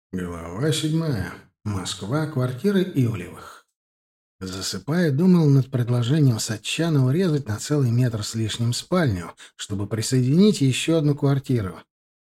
Глава 7. Москва. Квартира Ивлевых. Засыпая, думал над предложением Сатчана урезать на целый метр с лишним спальню, чтобы присоединить еще одну квартиру.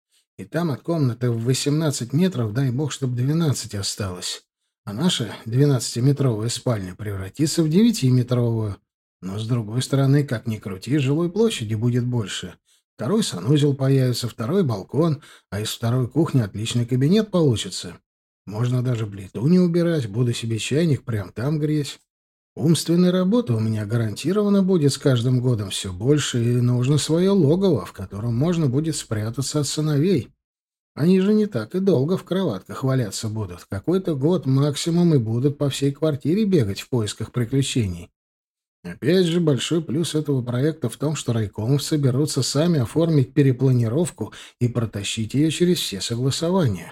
И там от комнаты в 18 метров, дай бог, чтобы 12 осталось. А наша 12-метровая спальня превратится в 9-метровую. Но, с другой стороны, как ни крути, жилой площади будет больше. Второй санузел появится, второй балкон, а из второй кухни отличный кабинет получится. Можно даже плиту не убирать, буду себе чайник прям там греть. Умственной работы у меня гарантированно будет с каждым годом все больше, и нужно свое логово, в котором можно будет спрятаться от сыновей. Они же не так и долго в кроватках валяться будут. Какой-то год максимум и будут по всей квартире бегать в поисках приключений. Опять же, большой плюс этого проекта в том, что райкомовцы берутся сами оформить перепланировку и протащить ее через все согласования.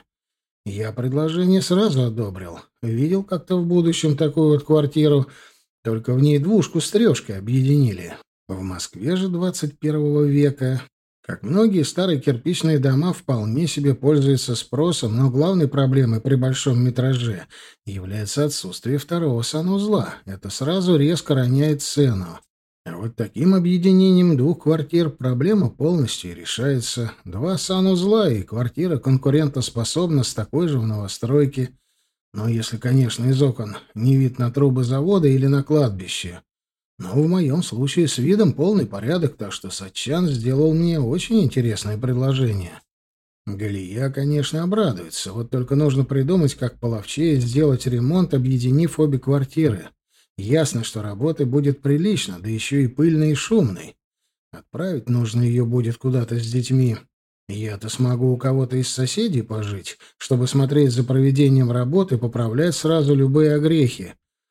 Я предложение сразу одобрил. Видел как-то в будущем такую вот квартиру, только в ней двушку с трешкой объединили. В Москве же 21 века, как многие старые кирпичные дома, вполне себе пользуются спросом, но главной проблемой при большом метраже является отсутствие второго санузла. Это сразу резко роняет цену. А вот таким объединением двух квартир проблема полностью решается. Два санузла, и квартира конкурентоспособна с такой же в новостройке. Но если, конечно, из окон не вид на трубы завода или на кладбище. Но в моем случае с видом полный порядок, так что Сатчан сделал мне очень интересное предложение. Галия, конечно, обрадуется, вот только нужно придумать, как половчее сделать ремонт, объединив обе квартиры. Ясно, что работы будет прилично, да еще и пыльной и шумной. Отправить нужно ее будет куда-то с детьми. Я-то смогу у кого-то из соседей пожить, чтобы смотреть за проведением работы и поправлять сразу любые огрехи.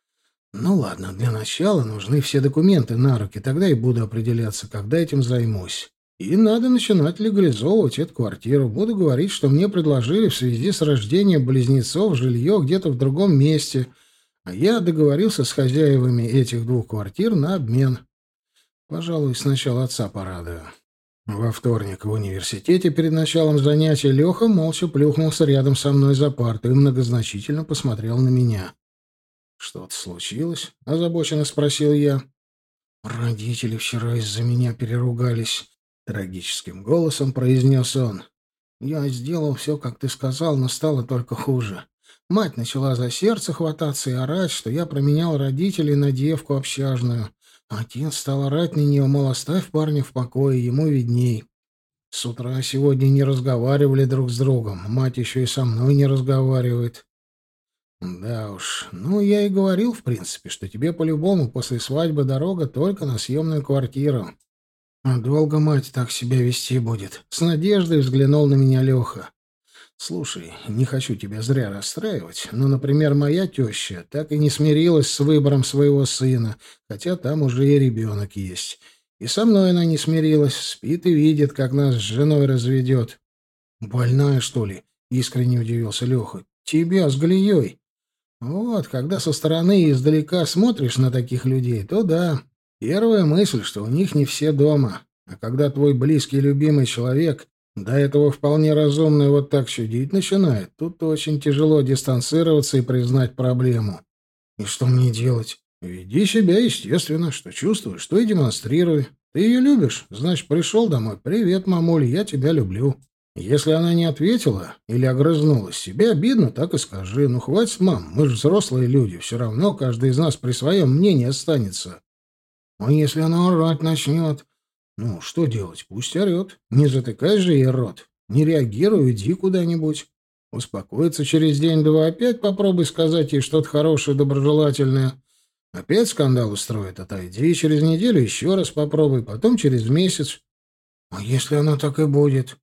Ну ладно, для начала нужны все документы на руки, тогда и буду определяться, когда этим займусь. И надо начинать легализовывать эту квартиру. Буду говорить, что мне предложили в связи с рождением близнецов жилье где-то в другом месте, а я договорился с хозяевами этих двух квартир на обмен. Пожалуй, сначала отца порадую. Во вторник в университете перед началом занятия Леха молча плюхнулся рядом со мной за партой и многозначительно посмотрел на меня. «Что-то случилось?» — озабоченно спросил я. «Родители вчера из-за меня переругались», — трагическим голосом произнес он. «Я сделал все, как ты сказал, но стало только хуже. Мать начала за сердце хвататься и орать, что я променял родителей на девку общажную. Отец стал орать на нее, мол, оставь парня в покое, ему видней. С утра сегодня не разговаривали друг с другом, мать еще и со мной не разговаривает. Да уж, ну я и говорил, в принципе, что тебе по-любому после свадьбы дорога только на съемную квартиру. А долго мать так себя вести будет? С надеждой взглянул на меня Леха. Слушай, не хочу тебя зря расстраивать, но, например, моя теща так и не смирилась с выбором своего сына, хотя там уже и ребенок есть. И со мной она не смирилась, спит и видит, как нас с женой разведет. «Больная, что ли?» — искренне удивился Леха. «Тебя с Галией?» Вот, когда со стороны и издалека смотришь на таких людей, то да, первая мысль, что у них не все дома. А когда твой близкий любимый человек, до этого вполне разумный, вот так чудить начинает, тут очень тяжело дистанцироваться и признать проблему. И что мне делать? Веди себя естественно, что чувствуешь, что и демонстрируй. Ты ее любишь, значит, пришел домой. «Привет, мамуль, я тебя люблю». Если она не ответила или огрызнулась, тебе обидно, так и скажи. Ну, хватит, мам, мы же взрослые люди, все равно каждый из нас при своем мнении останется. А если она орать начнет? Ну, что делать? Пусть орет. Не затыкай же ей рот. Не реагируй, иди куда-нибудь. Успокоится через день-два, опять попробуй сказать ей что-то хорошее, доброжелательное. Опять скандал устроит, отойди, через неделю еще раз попробуй, потом через месяц. А если она так и будет?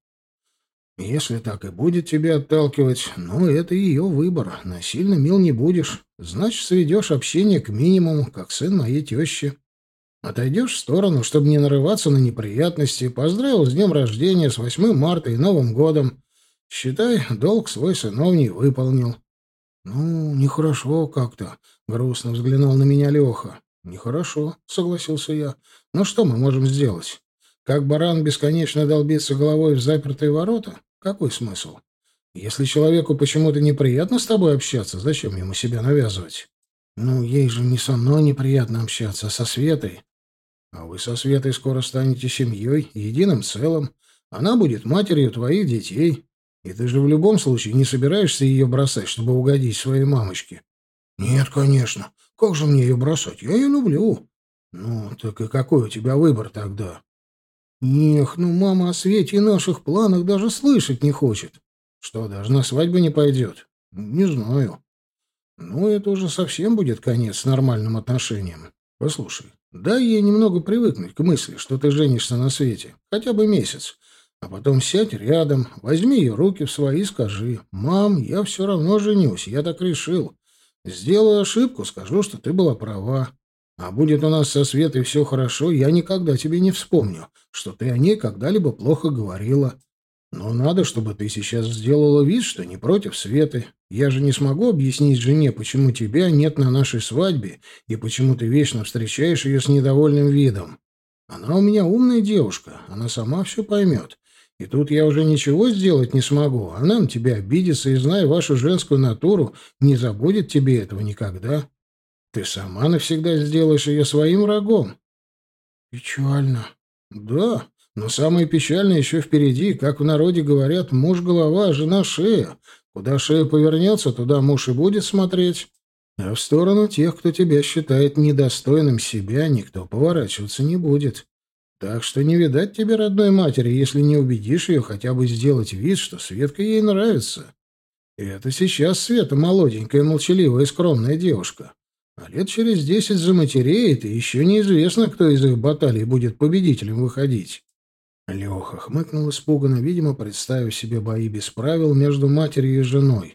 Если так и будет тебя отталкивать, ну, это ее выбор. Насильно мил не будешь. Значит, сведешь общение к минимуму, как сын моей тещи. Отойдешь в сторону, чтобы не нарываться на неприятности. Поздравил с днем рождения, с 8 марта и Новым годом. Считай, долг свой сыновний выполнил. Ну, нехорошо как-то. Грустно взглянул на меня Леха. Нехорошо, согласился я. Но что мы можем сделать? Как баран бесконечно долбиться головой в запертые ворота? Какой смысл? Если человеку почему-то неприятно с тобой общаться, зачем ему себя навязывать? Ну, ей же не со мной неприятно общаться, а со Светой. А вы со Светой скоро станете семьей, единым целым. Она будет матерью твоих детей. И ты же в любом случае не собираешься ее бросать, чтобы угодить своей мамочке. Нет, конечно. Как же мне ее бросать? Я ее люблю. Ну, так и какой у тебя выбор тогда? Эх, ну мама о Свете и наших планах даже слышать не хочет. Что, даже на свадьбу не пойдет? Не знаю. Ну, это уже совсем будет конец нормальным отношениям. Послушай, дай ей немного привыкнуть к мысли, что ты женишься на Свете. Хотя бы месяц. А потом сядь рядом, возьми ее руки в свои и скажи: «Мам, я все равно женюсь, я так решил. Сделаю ошибку, скажу, что ты была права. А будет у нас со Светой все хорошо, я никогда тебе не вспомню, что ты о ней когда-либо плохо говорила. Но надо, чтобы ты сейчас сделала вид, что не против Светы. Я же не смогу объяснить жене, почему тебя нет на нашей свадьбе и почему ты вечно встречаешь ее с недовольным видом. Она у меня умная девушка, она сама все поймет. И тут я уже ничего сделать не смогу. Она на тебя обидится и, зная вашу женскую натуру, не забудет тебе этого никогда. Ты сама навсегда сделаешь ее своим врагом». «Печально». «Да, но самое печальное еще впереди. Как в народе говорят, муж — голова, а жена — шея. Куда шея повернется, туда муж и будет смотреть. А в сторону тех, кто тебя считает недостойным себя, никто поворачиваться не будет. Так что не видать тебе родной матери, если не убедишь ее хотя бы сделать вид, что Светка ей нравится. И это сейчас Света молоденькая, молчаливая и скромная девушка. А лет через 10 заматереет, и еще неизвестно, кто из их баталий будет победителем выходить». Леха хмыкнул испуганно, видимо, представив себе бои без правил между матерью и женой.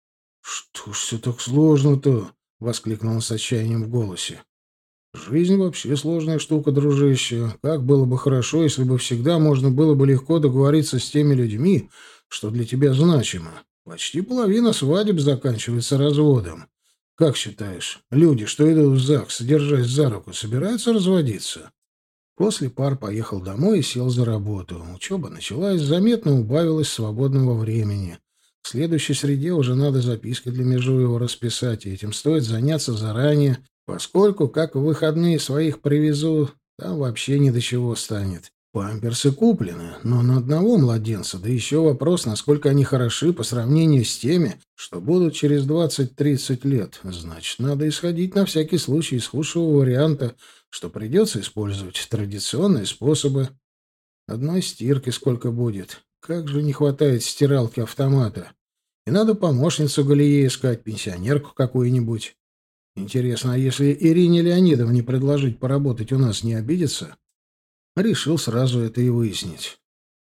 «Что ж все так сложно-то?» — воскликнул он с отчаянием в голосе. «Жизнь вообще сложная штука, дружище. Как было бы хорошо, если бы всегда можно было бы легко договориться с теми людьми, что для тебя значимо. Почти половина свадеб заканчивается разводом. Как считаешь, люди, что идут в ЗАГС, держась за руку, собираются разводиться?» После пар поехал домой и сел за работу. Учеба началась, заметно убавилось свободного времени. В следующей среде уже надо записки для Межуева расписать, и этим стоит заняться заранее, поскольку, как в выходные своих привезу, там вообще ни до чего станет. Памперсы куплены, но на одного младенца, да еще вопрос, насколько они хороши по сравнению с теми, что будут через 20-30 лет. Значит, надо исходить на всякий случай из худшего варианта, что придется использовать традиционные способы. Одной стирки сколько будет. Как же не хватает стиралки-автомата. И надо помощницу Галие искать, пенсионерку какую-нибудь. Интересно, а если Ирине Леонидовне предложить поработать у нас, не обидится? Решил сразу это и выяснить.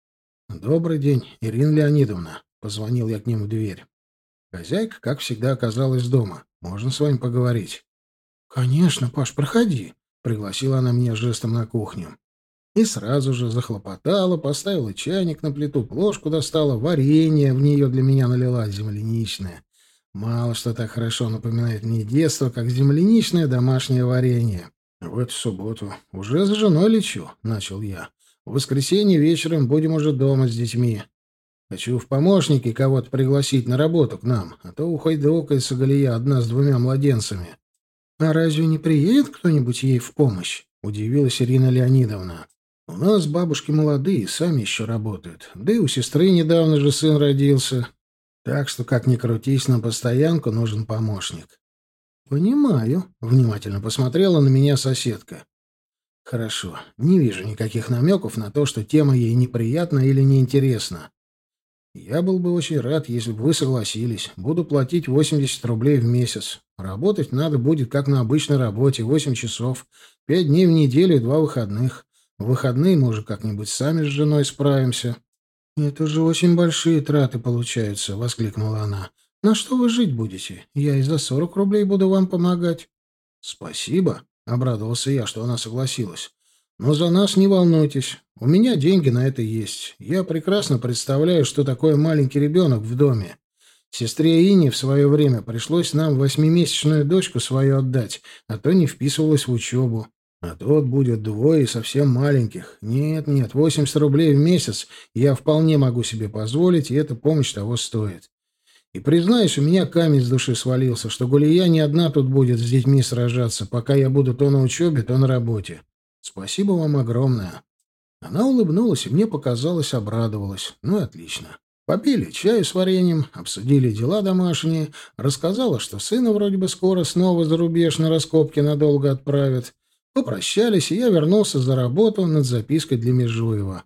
«Добрый день, Ирина Леонидовна», — позвонил я к ним в дверь. Хозяйка, как всегда, оказалась дома. «Можно с вами поговорить?» «Конечно, Паш, проходи», — пригласила она меня жестом на кухню. И сразу же захлопотала, поставила чайник на плиту, плошку достала, варенье в нее для меня налила земляничное. Мало что так хорошо напоминает мне детство, как земляничное домашнее варенье. «В эту субботу уже за женой лечу», — начал я. «В воскресенье вечером будем уже дома с детьми. Хочу в помощники кого-то пригласить на работу к нам, а то ухайдокается Галия одна с двумя младенцами». «А разве не приедет кто-нибудь ей в помощь?» — удивилась Ирина Леонидовна. «У нас бабушки молодые, сами еще работают. Да и у сестры недавно же сын родился. Так что, как ни крутись, на постоянку нужен помощник». «Понимаю», — внимательно посмотрела на меня соседка. «Хорошо, не вижу никаких намеков на то, что тема ей неприятна или неинтересна. Я был бы очень рад, если бы вы согласились. Буду платить 80 рублей в месяц. Работать надо будет, как на обычной работе, 8 часов, 5 дней в неделю и 2 выходных. В выходные мы уже как-нибудь сами с женой справимся». «Это же очень большие траты получаются», — воскликнула она. «На что вы жить будете? Я и за 40 рублей буду вам помогать». «Спасибо», — обрадовался я, что она согласилась. «Но за нас не волнуйтесь. У меня деньги на это есть. Я прекрасно представляю, что такое маленький ребенок в доме. Сестре Ине в свое время пришлось нам 8-месячную дочку свою отдать, а то не вписывалась в учебу. А тут будет двое совсем маленьких. Нет, 80 рублей в месяц я вполне могу себе позволить, и эта помощь того стоит. И, признаюсь, у меня камень с души свалился, что Гулия не одна тут будет с детьми сражаться, пока я буду то на учебе, то на работе. Спасибо вам огромное». Она улыбнулась, и мне показалось, обрадовалась. Ну и отлично. Попили чаю с вареньем, обсудили дела домашние, рассказала, что сына вроде бы скоро снова за рубеж на раскопки надолго отправят. Попрощались, и я вернулся за работу над запиской для Межуева.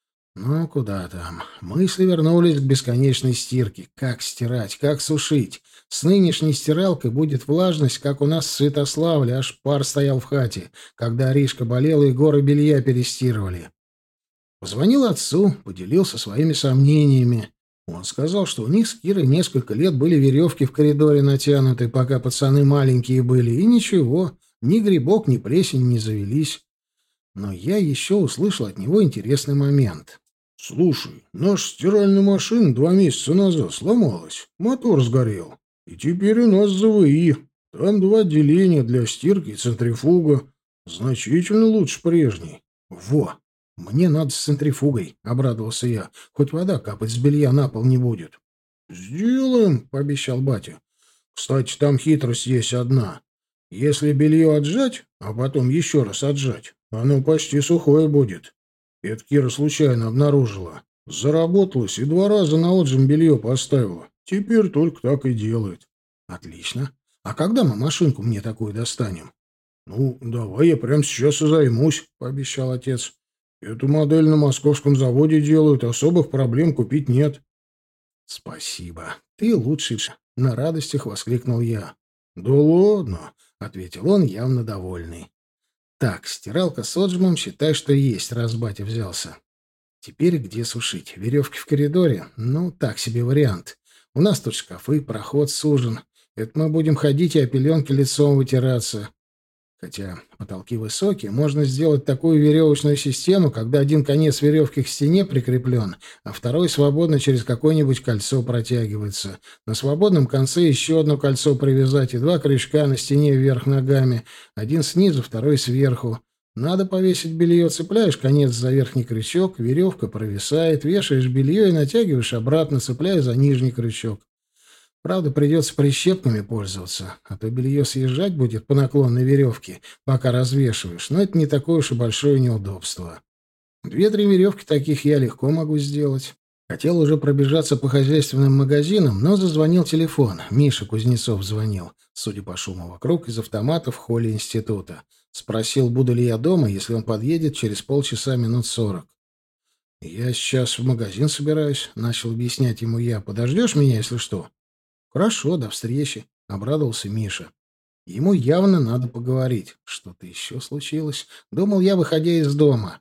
Ну, куда там. Мысли вернулись к бесконечной стирке. Как стирать, как сушить. С нынешней стиралкой будет влажность, как у нас в Святославле, аж пар стоял в хате, когда Аришка болела и горы белья перестирывали. Позвонил отцу, поделился своими сомнениями. Он сказал, что у них с Кирой несколько лет были веревки в коридоре натянуты, пока пацаны маленькие были, и ничего, ни грибок, ни плесень не завелись. Но я еще услышал от него интересный момент. «Слушай, наша стиральная машина 2 месяца назад сломалась, мотор сгорел, и теперь у нас ЗВИ. Там 2 отделения для стирки и центрифуга. Значительно лучше прежней». «Во! Мне надо с центрифугой», — обрадовался я. «Хоть вода капать с белья на пол не будет». «Сделаем», — пообещал батя. «Кстати, там хитрость есть одна. Если белье отжать, а потом еще раз отжать, оно почти сухое будет. Это Кира случайно обнаружила. Заработалась и 2 раза на отжим белье поставила. Теперь только так и делает». «Отлично. А когда мы машинку мне такую достанем?» «Ну, давай я прямо сейчас и займусь», — пообещал отец. «Эту модель на московском заводе делают, особых проблем купить нет». «Спасибо. Ты лучший», — на радостях воскликнул я. «Да ладно», — ответил он, явно довольный. «Так, стиралка с отжимом, считай, что есть, раз батя взялся. Теперь где сушить? Веревки в коридоре? Ну, так себе вариант. У нас тут шкафы, проход сужен. Это мы будем ходить и о пеленке лицом вытираться. Хотя потолки высокие, можно сделать такую веревочную систему, когда один конец веревки к стене прикреплен, а второй свободно через какое-нибудь кольцо протягивается. На свободном конце еще одно кольцо привязать и 2 крючка на стене вверх ногами, один снизу, второй сверху. Надо повесить белье, цепляешь конец за верхний крючок, веревка провисает, вешаешь белье и натягиваешь обратно, цепляя за нижний крючок. Правда, придется прищепками пользоваться, а то белье съезжать будет по наклонной веревке, пока развешиваешь, но это не такое уж и большое неудобство. 2-3 веревки таких я легко могу сделать. Хотел уже пробежаться по хозяйственным магазинам, но зазвонил телефон. Миша Кузнецов звонил, судя по шуму вокруг, из автомата в холле института. Спросил, буду ли я дома, если он подъедет через полчаса минут 40. «Я сейчас в магазин собираюсь», — начал объяснять ему я. «Подождешь меня, если что?» «Хорошо, до встречи», — обрадовался Миша. Ему явно надо поговорить. Что-то еще случилось. Думал я, выходя из дома.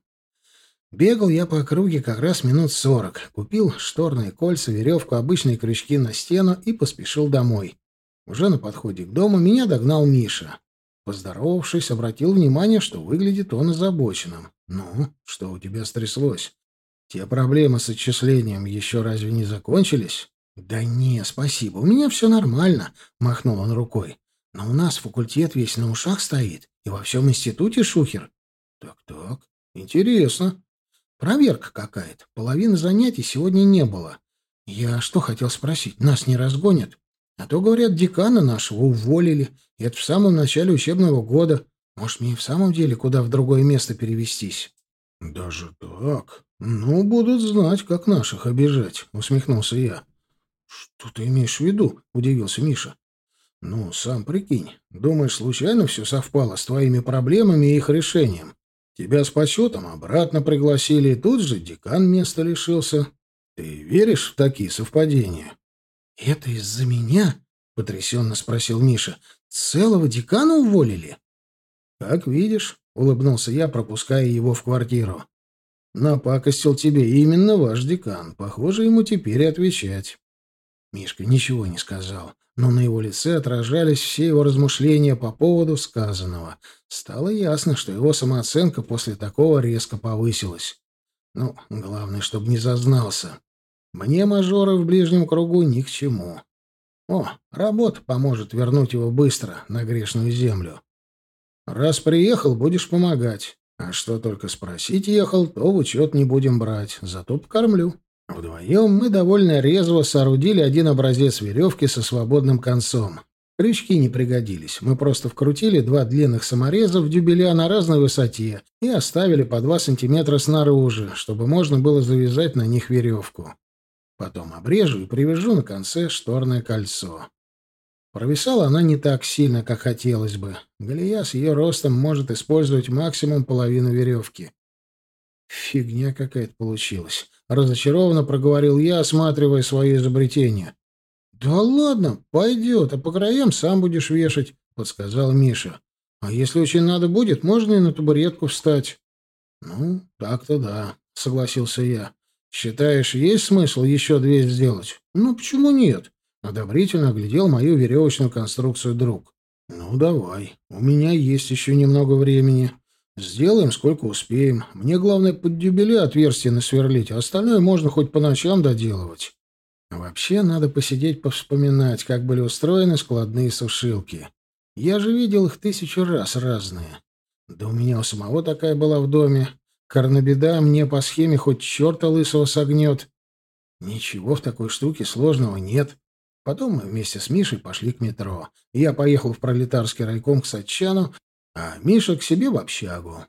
Бегал я по округе как раз минут 40. Купил шторные кольца, веревку, обычные крючки на стену и поспешил домой. Уже на подходе к дому меня догнал Миша. Поздоровавшись, обратил внимание, что выглядит он озабоченным. «Ну, что у тебя стряслось? Те проблемы с отчислением еще разве не закончились?» «Да не, спасибо, у меня все нормально», — махнул он рукой. «Но у нас факультет весь на ушах стоит, и во всем институте шухер». «Так, интересно. Проверка какая-то. Половины занятий сегодня не было. Я что хотел спросить, нас не разгонят? А то, говорят, декана нашего уволили, и это в самом начале учебного года. Может, мне и в самом деле куда в другое место перевестись?» «Даже так? Ну, будут знать, как наших обижать», — усмехнулся я. «Что ты имеешь в виду?» — удивился Миша. «Ну, сам прикинь. Думаешь, случайно все совпало с твоими проблемами и их решением? Тебя с почетом обратно пригласили, и тут же декан места лишился. Ты веришь в такие совпадения?» «Это из-за меня?» — потрясенно спросил Миша. «Целого декана уволили?» «Как видишь», — улыбнулся я, пропуская его в квартиру. «Напакостил тебе именно ваш декан. Похоже, ему теперь и отвечать». Мишка ничего не сказал, но на его лице отражались все его размышления по поводу сказанного. Стало ясно, что его самооценка после такого резко повысилась. Ну, главное, чтобы не зазнался. Мне мажоры в ближнем кругу ни к чему. О, работа поможет вернуть его быстро на грешную землю. Раз приехал, будешь помогать. А что только спросить ехал, то в учет не будем брать, зато покормлю. Вдвоем мы довольно резво соорудили один образец веревки со свободным концом. Крючки не пригодились. Мы просто вкрутили два длинных самореза в дюбеля на разной высоте и оставили по 2 сантиметра снаружи, чтобы можно было завязать на них веревку. Потом обрежу и привяжу на конце шторное кольцо. Провисала она не так сильно, как хотелось бы. Галия с ее ростом может использовать максимум половину веревки. Фигня какая-то получилась. Разочарованно проговорил я, осматривая свое изобретение. «Да ладно, пойдет, а по краям сам будешь вешать», — подсказал Миша. «А если очень надо будет, можно и на табуретку встать». «Ну, так-то да», — согласился я. «Считаешь, есть смысл еще две сделать?» «Ну, почему нет?» — одобрительно оглядел мою веревочную конструкцию друг. «Ну, давай. У меня есть еще немного времени. Сделаем, сколько успеем. Мне главное под дюбеля отверстие насверлить, а остальное можно хоть по ночам доделывать». Вообще, надо посидеть повспоминать, как были устроены складные сушилки. Я же видел их 1000 раз разные. Да у меня у самого такая была в доме. Корнобеда мне по схеме хоть черта лысого согнет. Ничего в такой штуке сложного нет. Потом мы вместе с Мишей пошли к метро. Я поехал в пролетарский райком к Сатчану, а Миша к себе в общагу.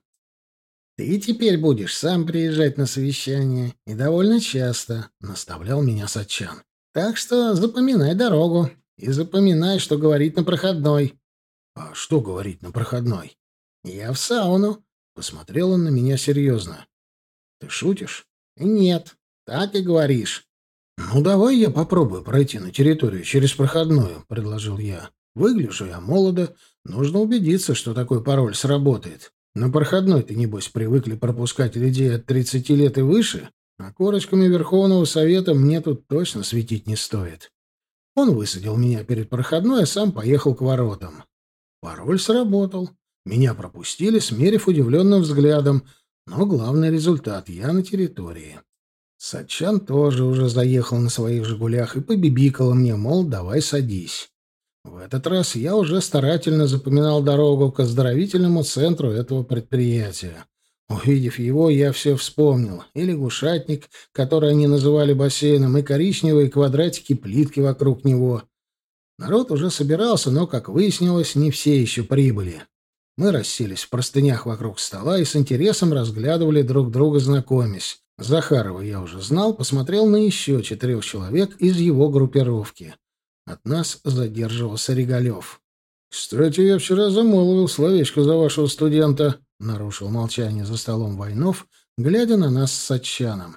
«Ты теперь будешь сам приезжать на совещание, и довольно часто», — наставлял меня Сатчан. «Так что запоминай дорогу и запоминай, что говорить на проходной». «А что говорить на проходной?» «Я в сауну», — посмотрел он на меня серьезно. «Ты шутишь?» «Нет, так и говоришь». «Ну, давай я попробую пройти на территорию через проходную», — предложил я. «Выгляжу я молодо, нужно убедиться, что такой пароль сработает». На проходной-то, небось, привыкли пропускать людей от 30 лет и выше, а корочками Верховного Совета мне тут точно светить не стоит. Он высадил меня перед проходной, а сам поехал к воротам. Пароль сработал. Меня пропустили, смерив удивленным взглядом, но главный результат — я на территории. Сатчан тоже уже заехал на своих «Жигулях» и побибикал мне, мол, давай садись. В этот раз я уже старательно запоминал дорогу к оздоровительному центру этого предприятия. Увидев его, я все вспомнил. И лягушатник, который они называли бассейном, и коричневые квадратики плитки вокруг него. Народ уже собирался, но, как выяснилось, не все еще прибыли. Мы расселись в простынях вокруг стола и с интересом разглядывали друг друга, знакомясь. Захарова я уже знал, посмотрел на еще 4 человек из его группировки. От нас задерживался Регалев. «Кстати, я вчера замолвил словечко за вашего студента», — нарушил молчание за столом Войнов, глядя на нас с Сатчаном.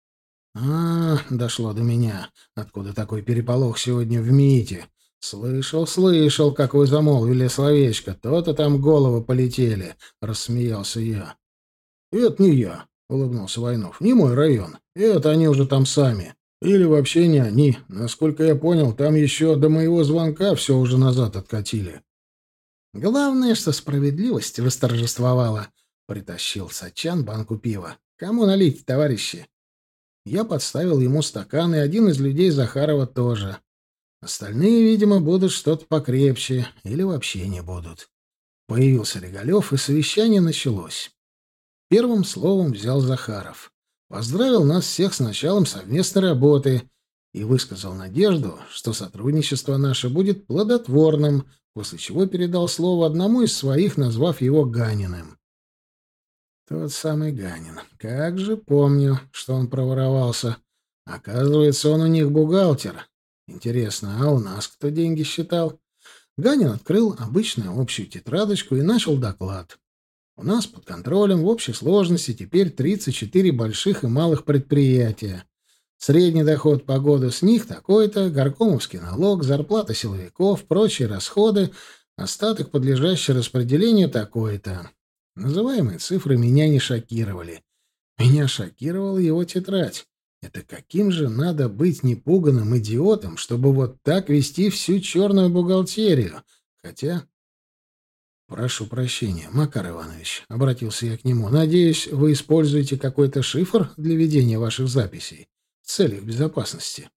Дошло до меня. Откуда такой переполох сегодня в МИИТе? Слышал, как вы замолвили словечко. То-то там головы полетели», — рассмеялся я. «Это не я», — улыбнулся Войнов. «Не мой район. Это они уже там сами. Или вообще не они. Насколько я понял, там еще до моего звонка все уже назад откатили». «Главное, что справедливость восторжествовала», — притащил Сатчан банку пива. «Кому налить, товарищи?» Я подставил ему стакан, и один из людей Захарова тоже. Остальные, видимо, будут что-то покрепче или вообще не будут. Появился Регалев, и совещание началось. Первым словом взял Захаров. Поздравил нас всех с началом совместной работы и высказал надежду, что сотрудничество наше будет плодотворным, после чего передал слово одному из своих, назвав его Ганиным. Тот самый Ганин. Как же помню, что он проворовался. Оказывается, он у них бухгалтер. Интересно, а у нас кто деньги считал? Ганин открыл обычную общую тетрадочку и начал доклад. У нас под контролем в общей сложности теперь 34 больших и малых предприятия. Средний доход по году с них такой-то, горкомовский налог, зарплата силовиков, прочие расходы, остаток, подлежащий распределению, такой-то. Называемые цифры меня не шокировали. Меня шокировала его тетрадь. Это каким же надо быть непуганным идиотом, чтобы вот так вести всю черную бухгалтерию? Хотя... «Прошу прощения, Макар Иванович», — обратился я к нему. «Надеюсь, вы используете какой-то шифр для ведения ваших записей в целях безопасности?»